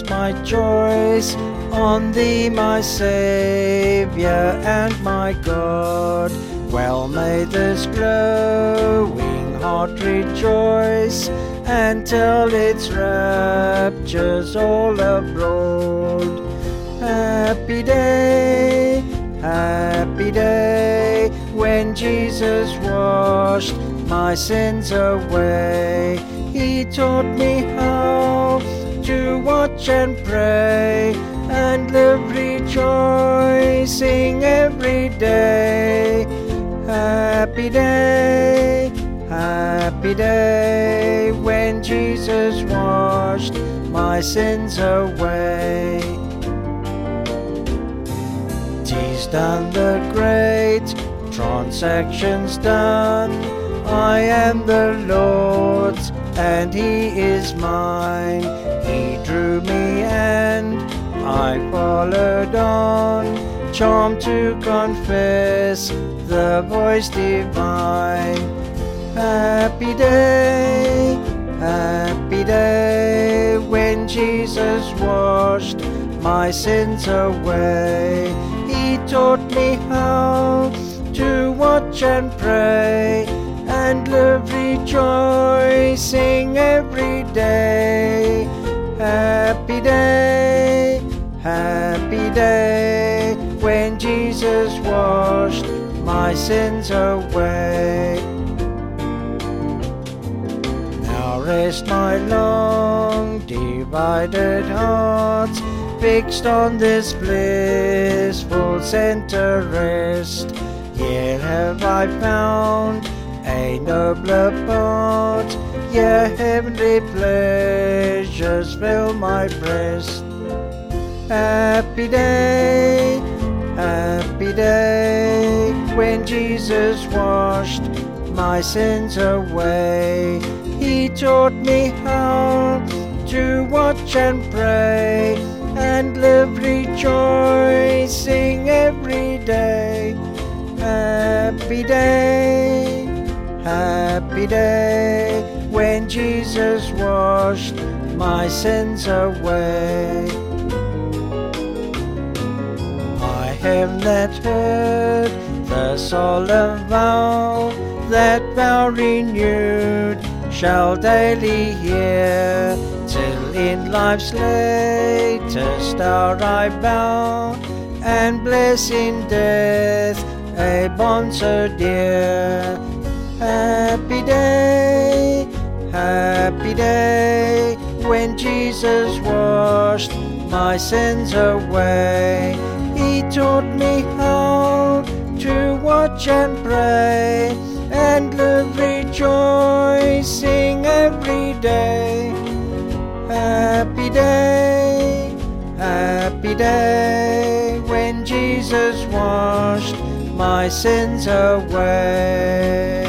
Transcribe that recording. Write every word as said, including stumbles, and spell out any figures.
fixed my choice on Thee, my Saviour and my God. Well may this glowing heart rejoice and tell its raptures all abroad. Happy day, happy day, when Jesus washed my sins away. He taught me how to watch and pray and live rejoicing every day. Happy day, happy day, when Jesus washed my sins away. 'Tis done, the great transaction's done. I am the Lord's and He is mine. He drew me and I followed on, charmed to confess the voice divine. Happy day, happy day, when Jesus washed my sins away. He taught me how to watch and pray and live rejoicing every day. Happy day, happy day, when Jesus washed my sins away. Now rest my long divided heart, fixed on this blissful center rest. Here have I found a nobler part, here heavenly pleasures fill my breast. Happy day, happy day, when Jesus washed my sins away. He taught me how to watch and pray and live rejoicing every day. Happy day, happy day, when Jesus washed my sins away. I have not heard the solemn vow, that vow renewed shall daily hear, till in life's latest hour I bow and bless in death a bond so dear. Happy day, happy day, when Jesus washed my sins away. He taught me how to watch and pray and live rejoicing every day. Happy day, happy day, when Jesus washed my sins away.